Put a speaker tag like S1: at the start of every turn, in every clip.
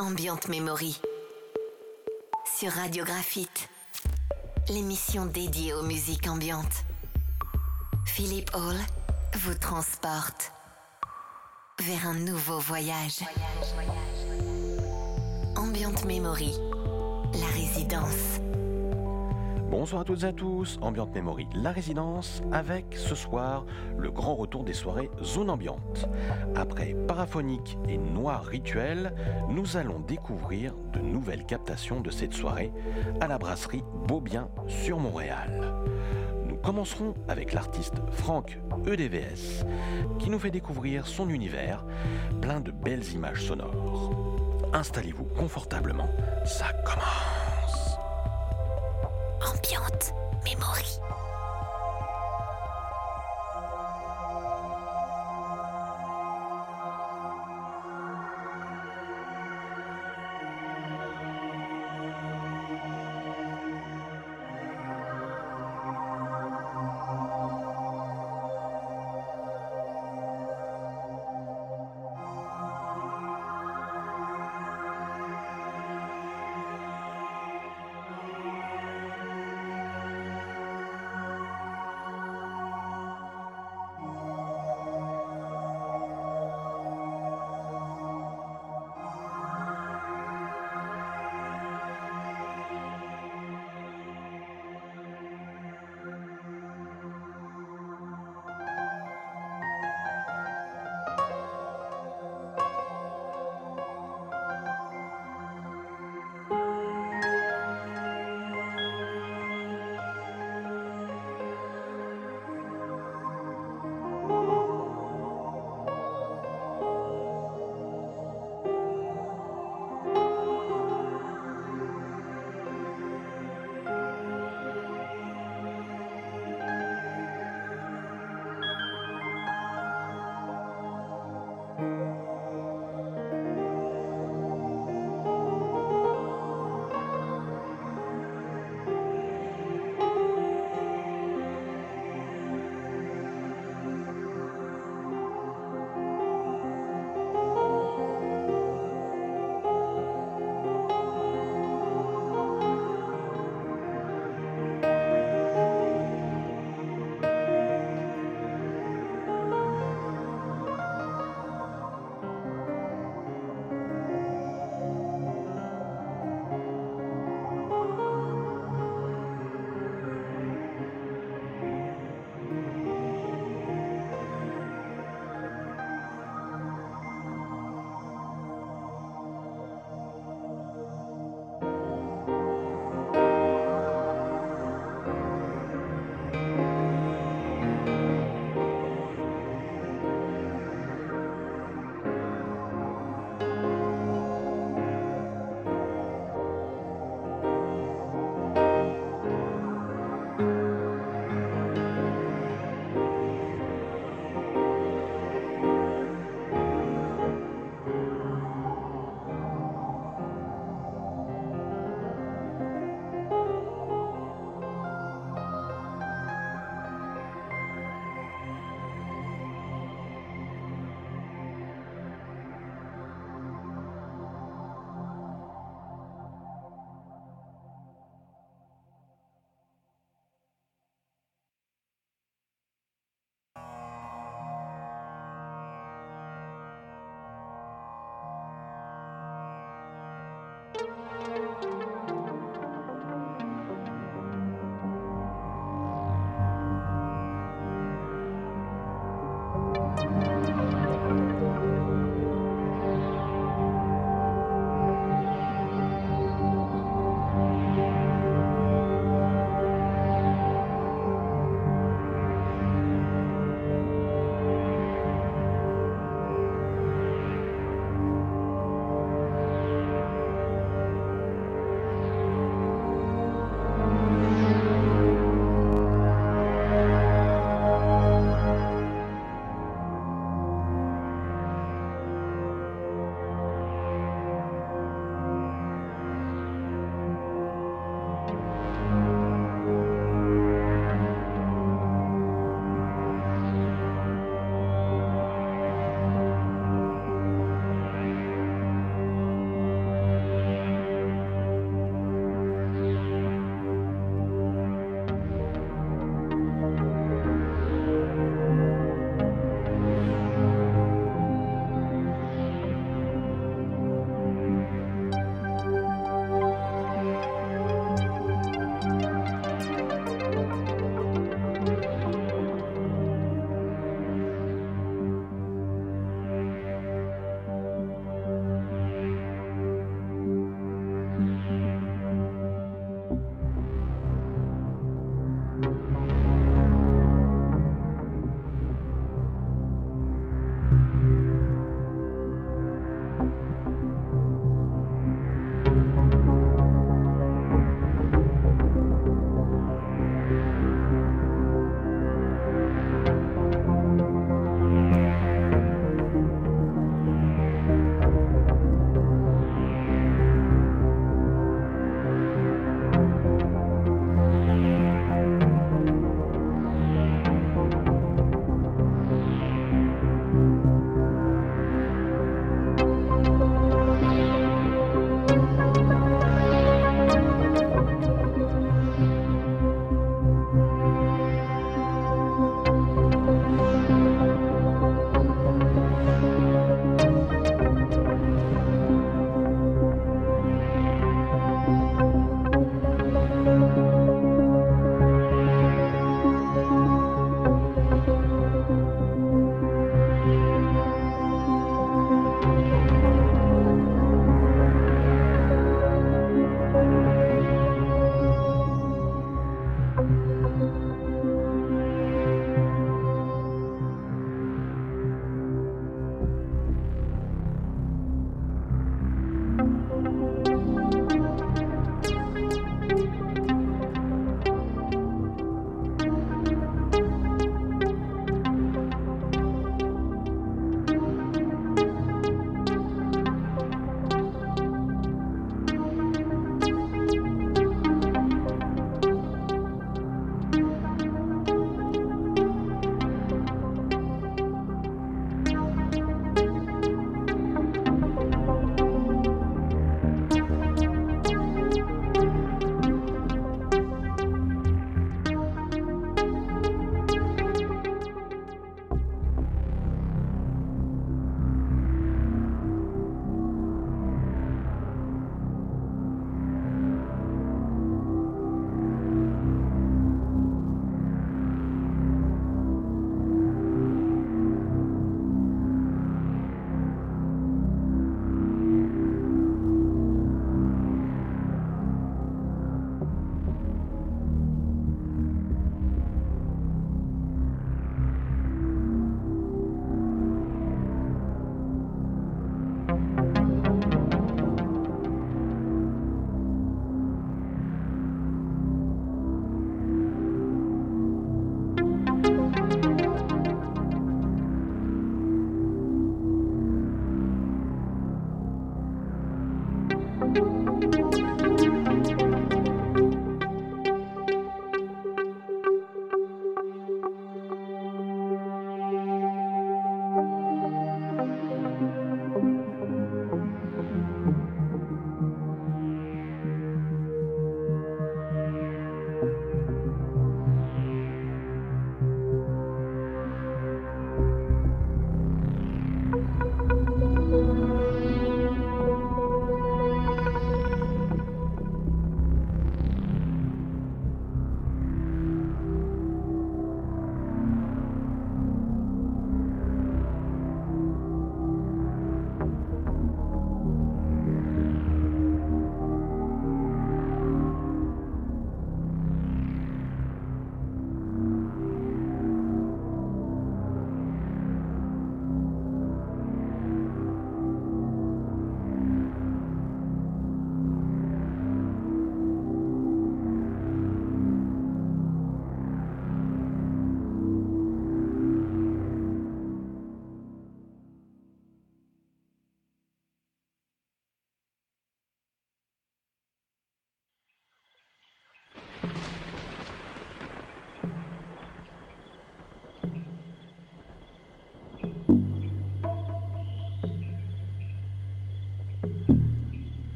S1: Ambient Memory sur Radio Graphite, l'émission dédiée aux musiques ambiantes. Philippe Hall vous transporte vers un nouveau voyage. Ambient Memory, la résidence.
S2: Bonsoir à toutes et à tous, Ambient Memory, la résidence, avec ce soir le grand retour des soirées Zone Ambiante. Après Paraphonique et Noir Rituel, nous allons découvrir de nouvelles captations de cette soirée à la brasserie Beaubien sur Montréal. Nous commencerons avec l'artiste Franck EDVS, qui nous fait découvrir son univers plein de belles images sonores. Installez-vous confortablement, ça commence.
S1: Ambient Memory.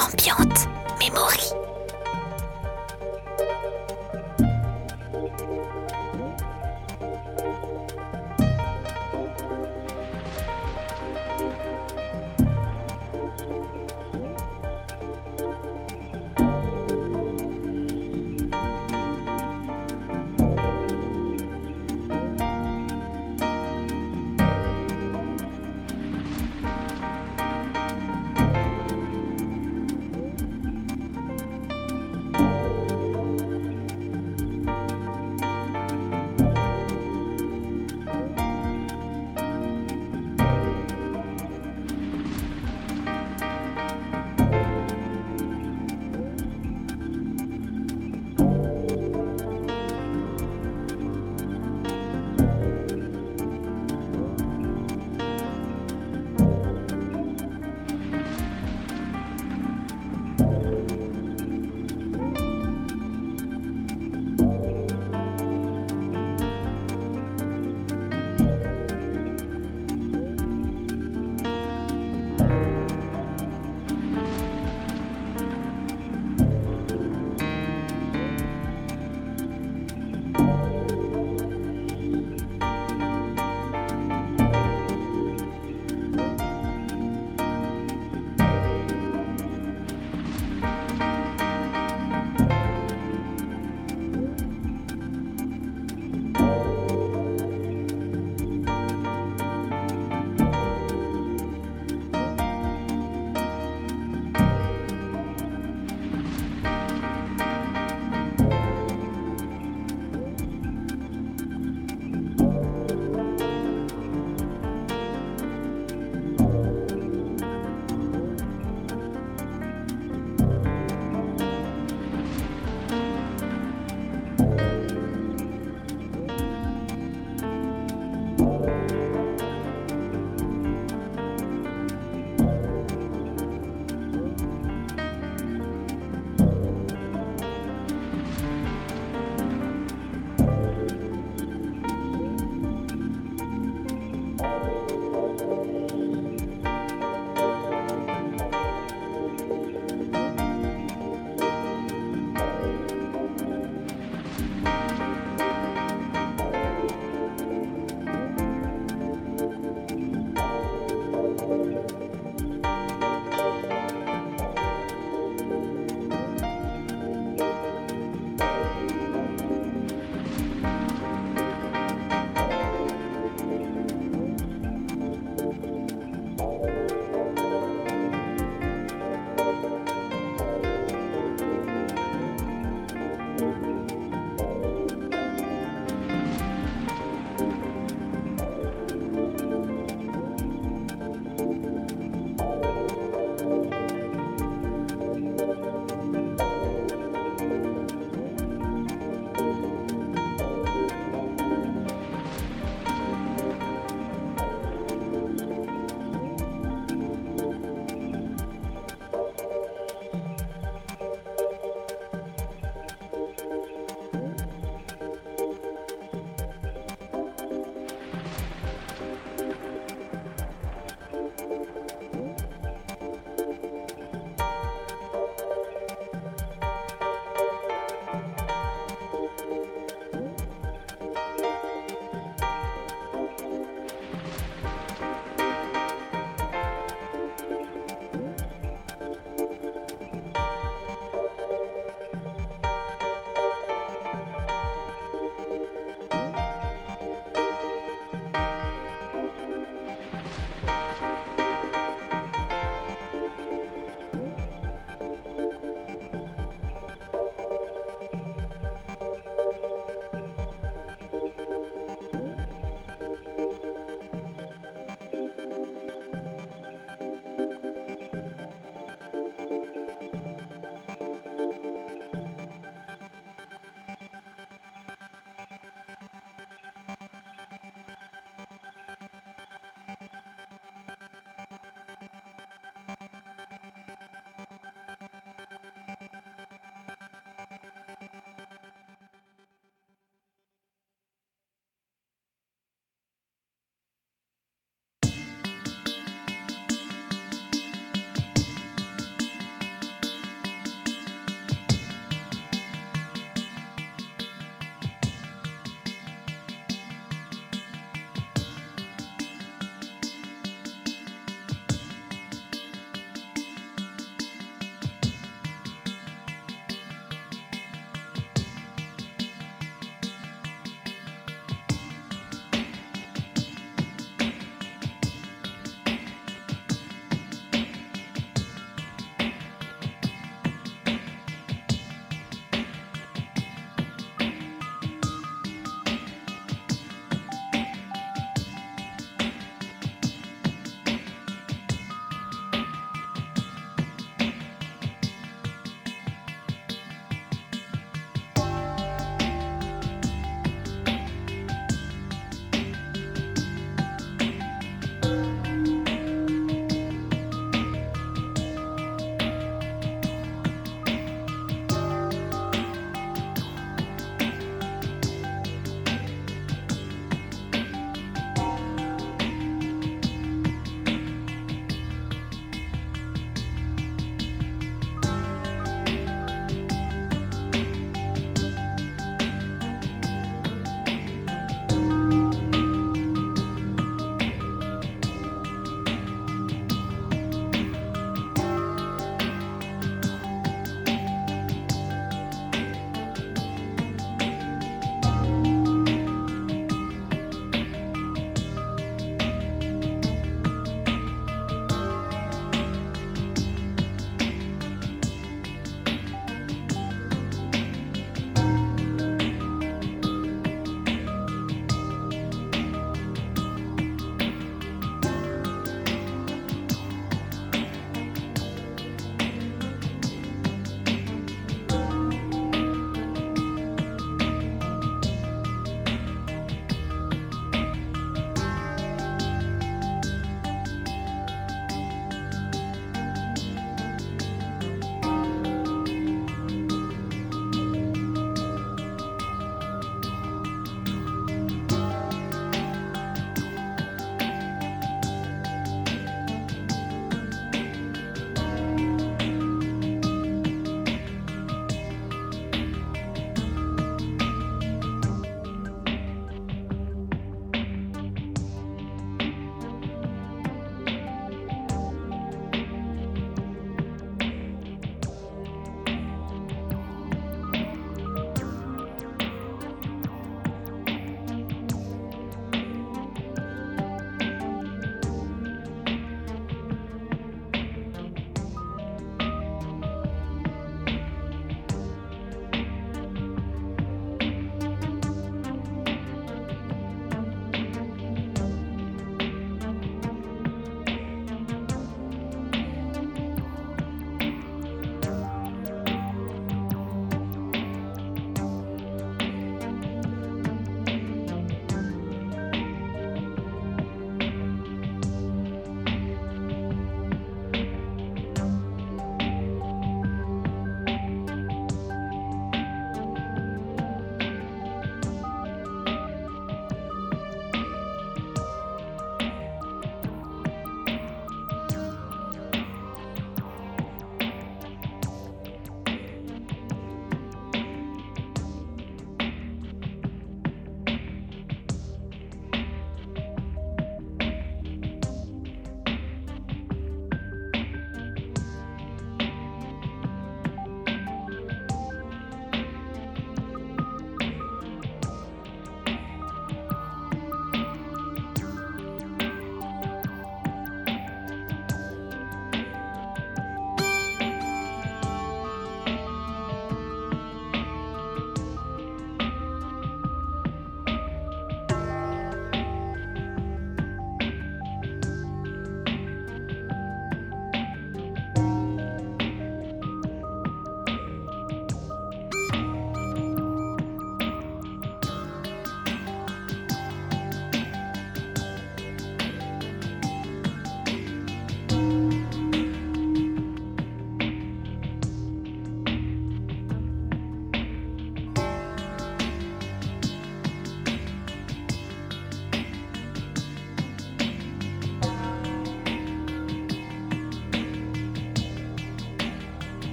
S1: Ambiante Memory.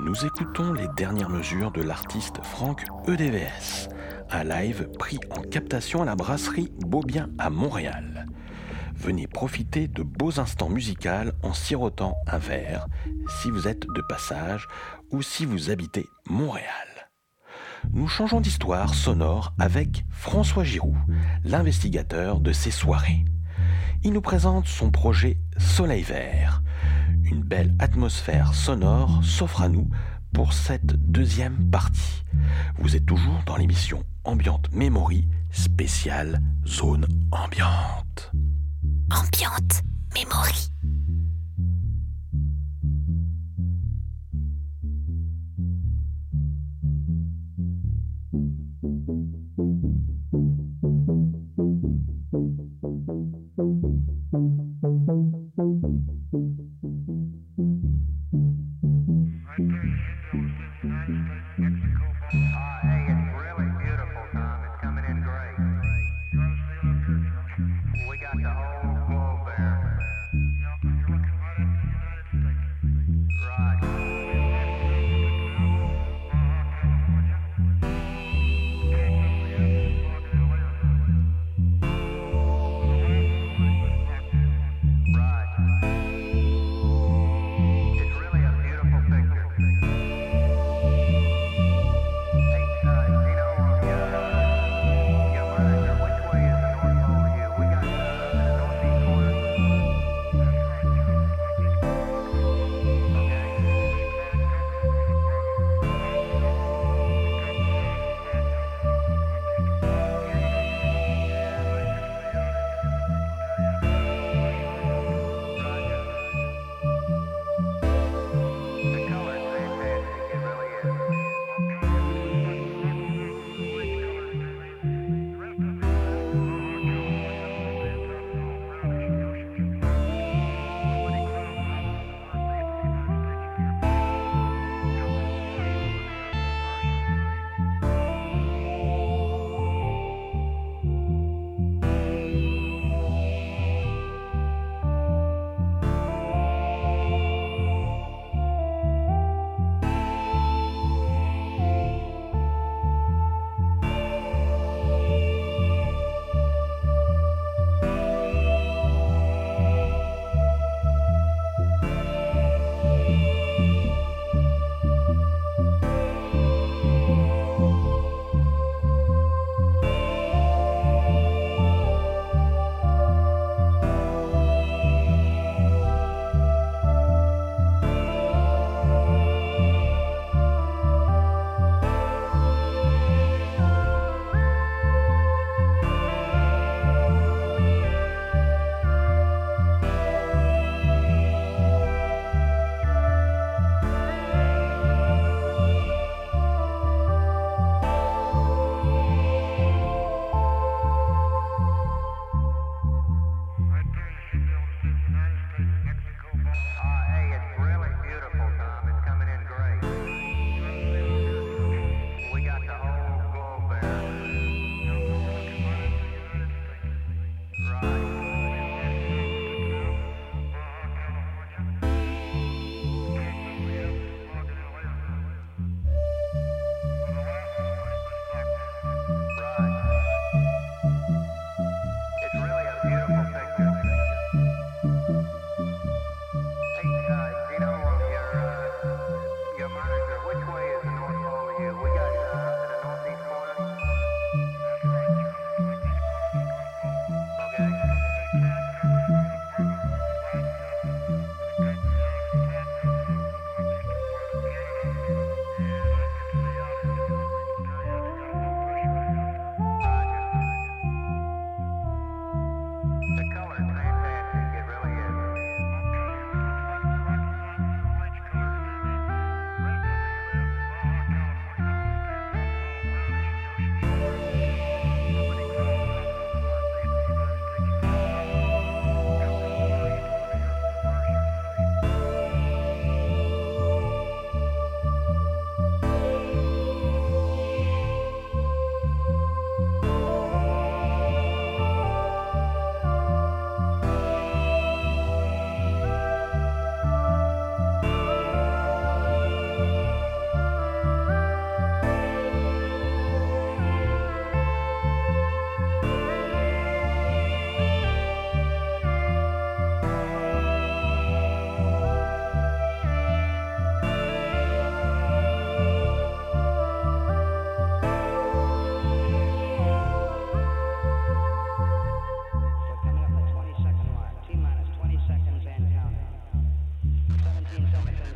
S2: Nous écoutons les dernières mesures de l'artiste Franck EDVS, un live pris en captation à la brasserie Beaubien à Montréal. Venez profiter de beaux instants musicaux en sirotant un verre si vous êtes de passage ou si vous habitez Montréal. Nous changeons d'histoire sonore avec François Giroux, l'investigateur de ces soirées. Il nous présente son projet Soleil Vert. Une belle atmosphère sonore s'offre à nous pour cette deuxième partie. Vous êtes toujours dans l'émission Ambient Memory spéciale Zone Ambiante.
S1: Ambient Memory.
S3: We got the whole globe there.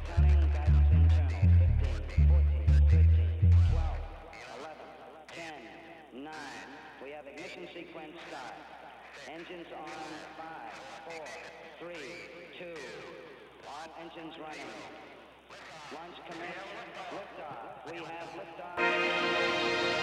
S3: counting, guidance internal. 15, 14, 13, 12, 11, 10, 9. We have ignition sequence start. Engines on. 5, 4, 3, 2. All engines running. Launch commence. Liftoff. We have liftoff.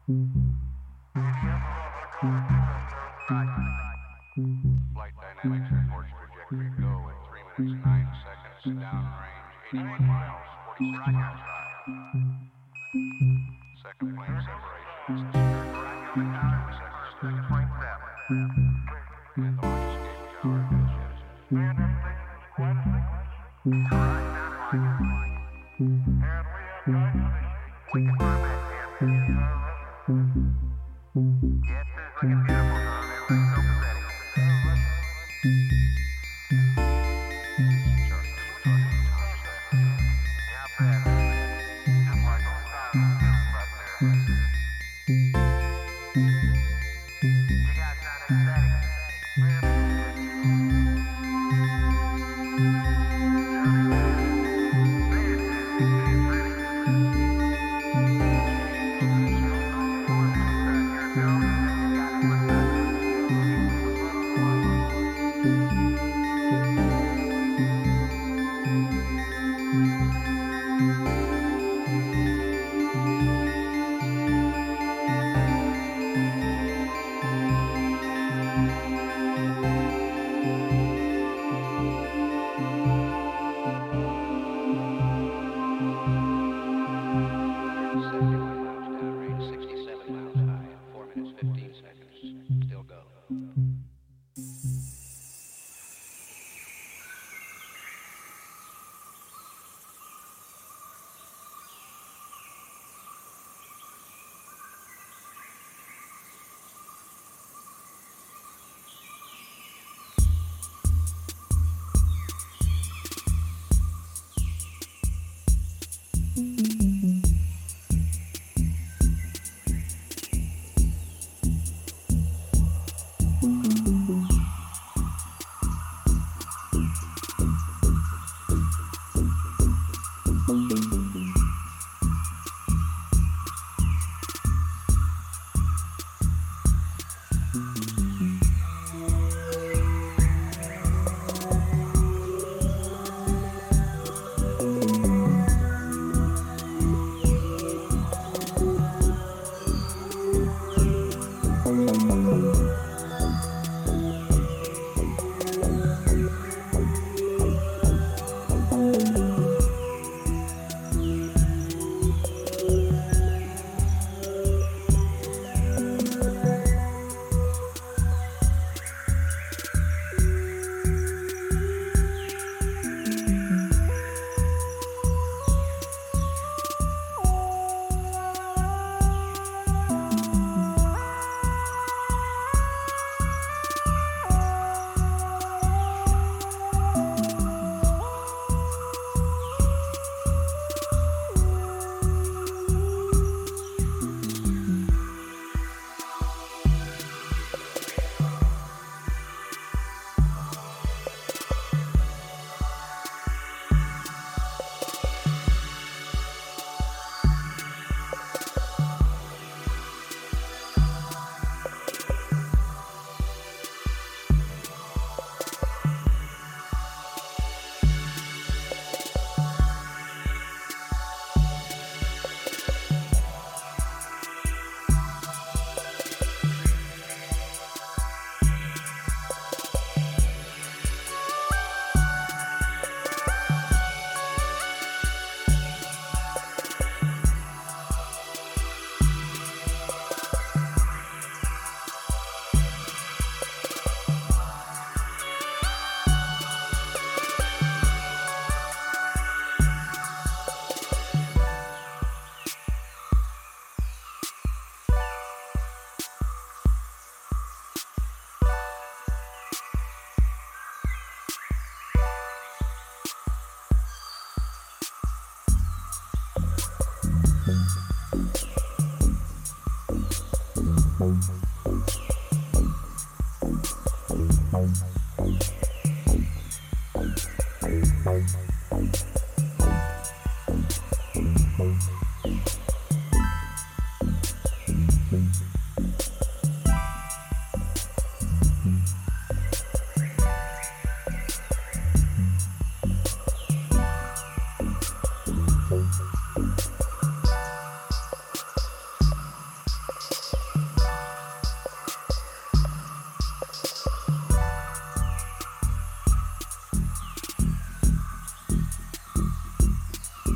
S4: Flight dynamics reports trajectory go at 3 minutes 9 seconds, downrange 81 miles, 46 miles high. Second plane separation is secured for 2 seconds. And the launch escape shower is jettisoned.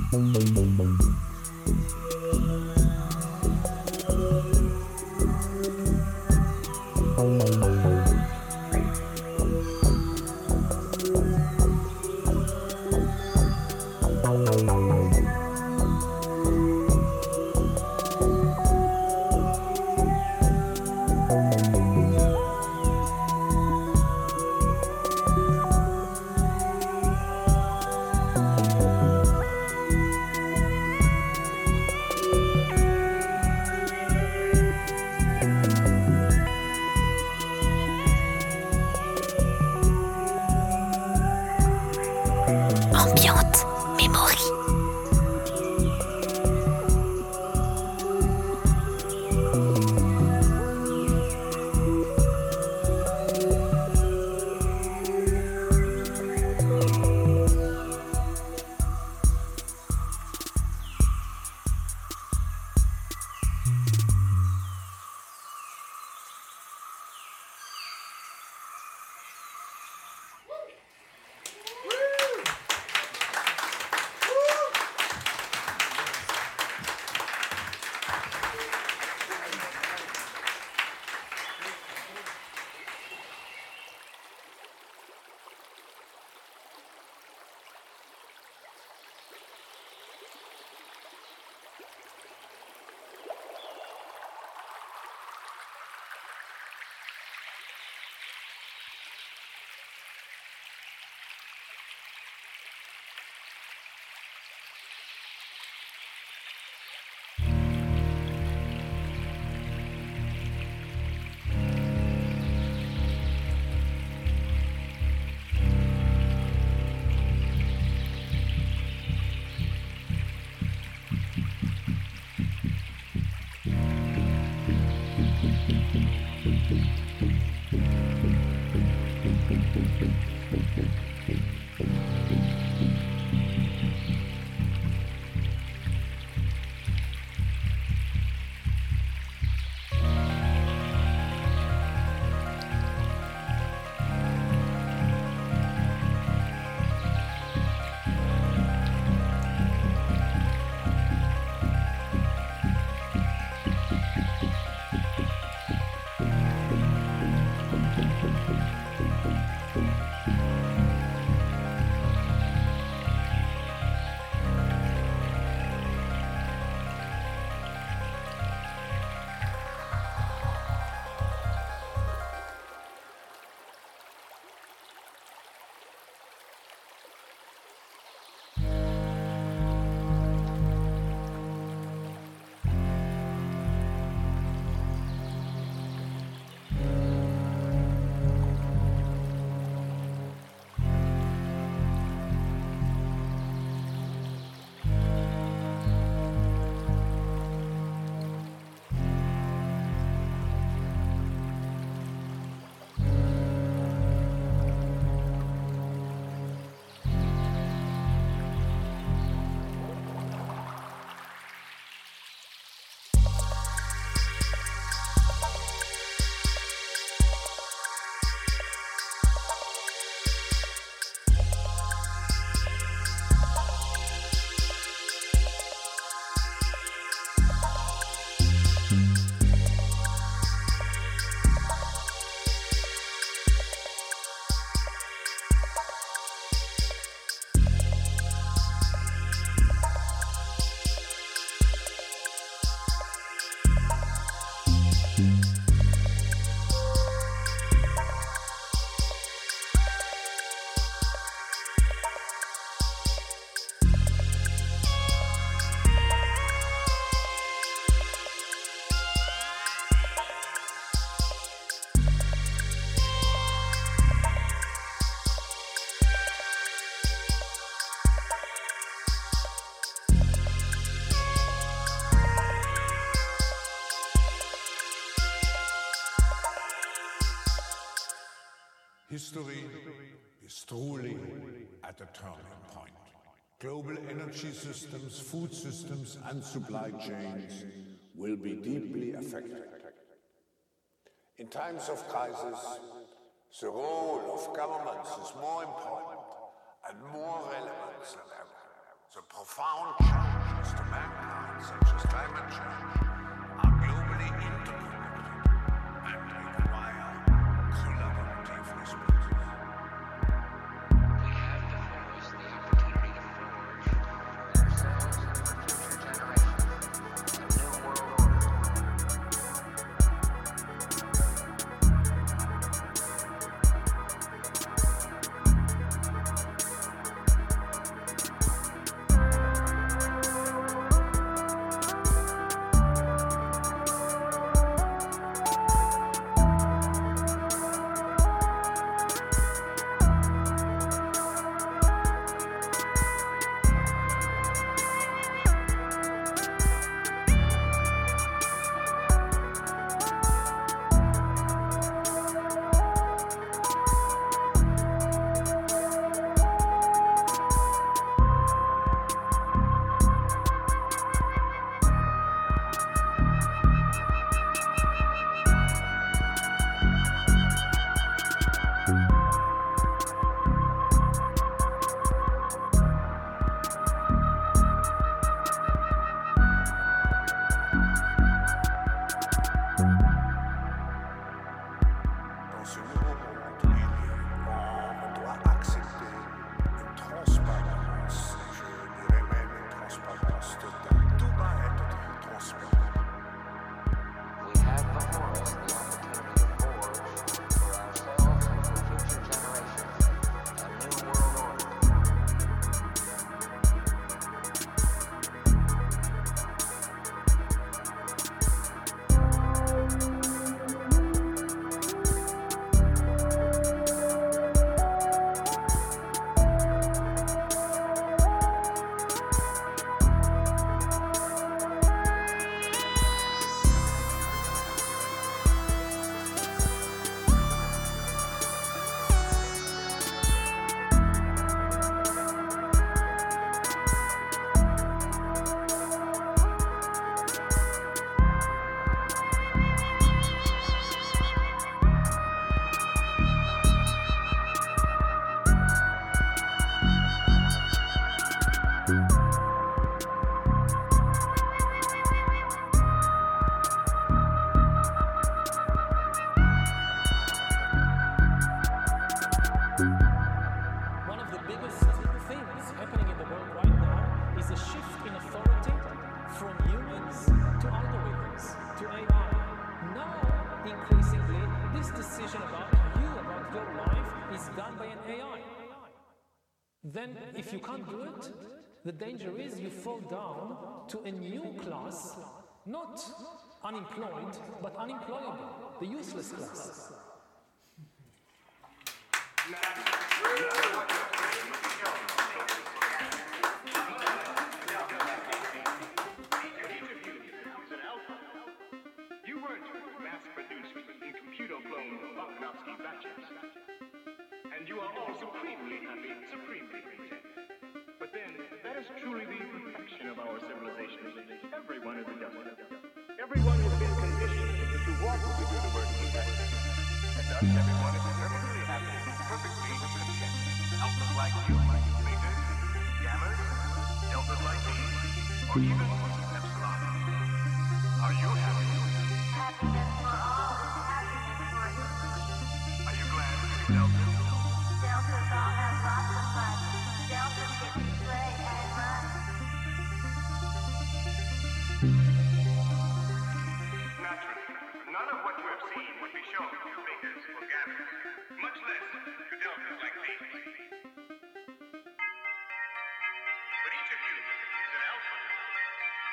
S1: Ambiante Memory.
S5: History is truly at a turning point. Global energy systems, food systems, and supply chains will be deeply affected. In times of crisis, the role of governments is more important and more relevant than ever. The profound challenges to mankind, such as climate change, are globally interconnected and require collaborative responses.
S6: We have before us the opportunity to forge for ourselves and for future generations a new world order.
S5: Dans ce nouveau monde, on doit accepter une transparence, et je dirais même une transparence totale. Tout va être transparent.
S6: We have before us the opportunity to forge for ourselves and for future generations a new world order.
S7: One of the biggest things happening in the world right now is a shift in authority from humans to algorithms, to AI. Now, increasingly, this decision about you, about your life, is done by an AI. Then, if you can't do it, the danger is you fall down to a new class, not unemployed, but unemployable, the useless class.
S4: You weren't mass-produced in computer-cloned Volkanovsky batches. And you are all supremely happy, supremely content. But then, that is truly the perfection of our civilization. Everyone is adjusted. Everyone has been conditioned to walk with the universe perfection. And thus, everyone is perfectly happy, perfectly content. Alphas like you, betas, gammas, deltas like these, or even epsilon. Are you happy?
S1: Happiness for all is happiness for each.
S4: Are you glad to be deltas?
S1: Deltas all have lots of fun. Deltas get to play and run.
S4: Naturally, none of what you have seen would be shown to betas or gammas, much less to deltas like these. But each of you is an alpha,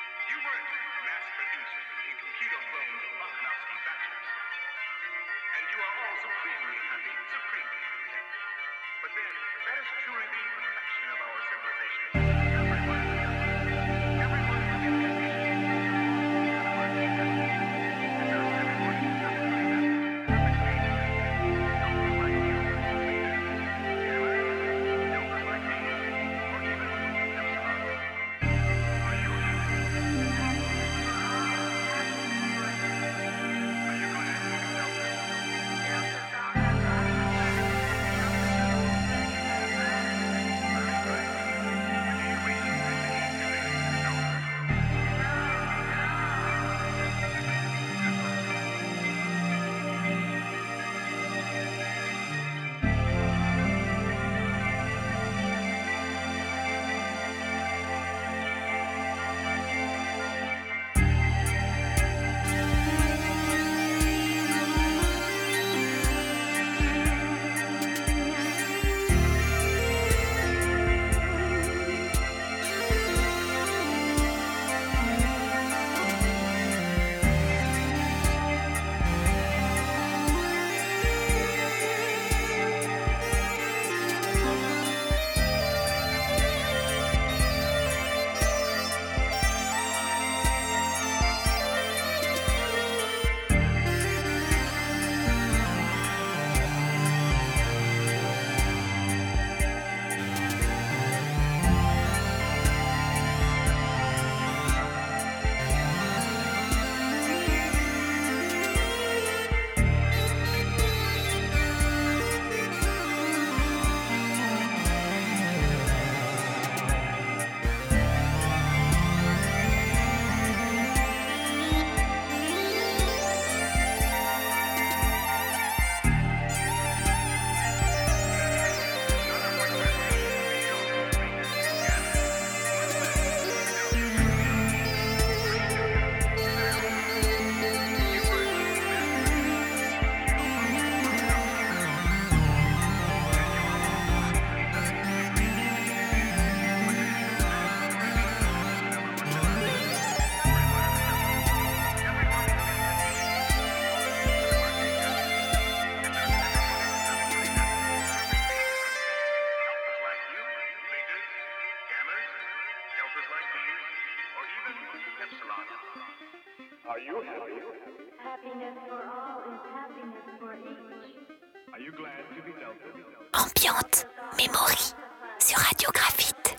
S4: Are you happy?
S1: Happiness for all is happiness for each.
S4: Are you glad to be Delta?
S8: Ambiante Memory sur Radio Graphite.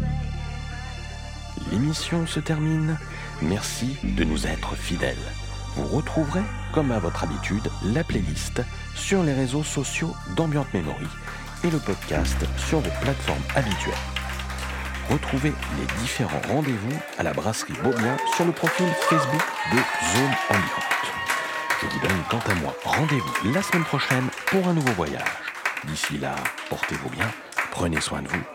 S2: L'émission se termine. Merci de nous être fidèles. Vous retrouverez, comme à votre habitude, la playlist sur les réseaux sociaux d'Ambiante Memory et le podcast sur vos plateformes habituelles. Retrouvez les différents rendez-vous à la brasserie Beaubien sur le profil Facebook de Zone Ambiante. Je vous donne quant à moi rendez-vous la semaine prochaine pour un nouveau voyage. D'ici là, portez-vous bien, prenez soin de vous.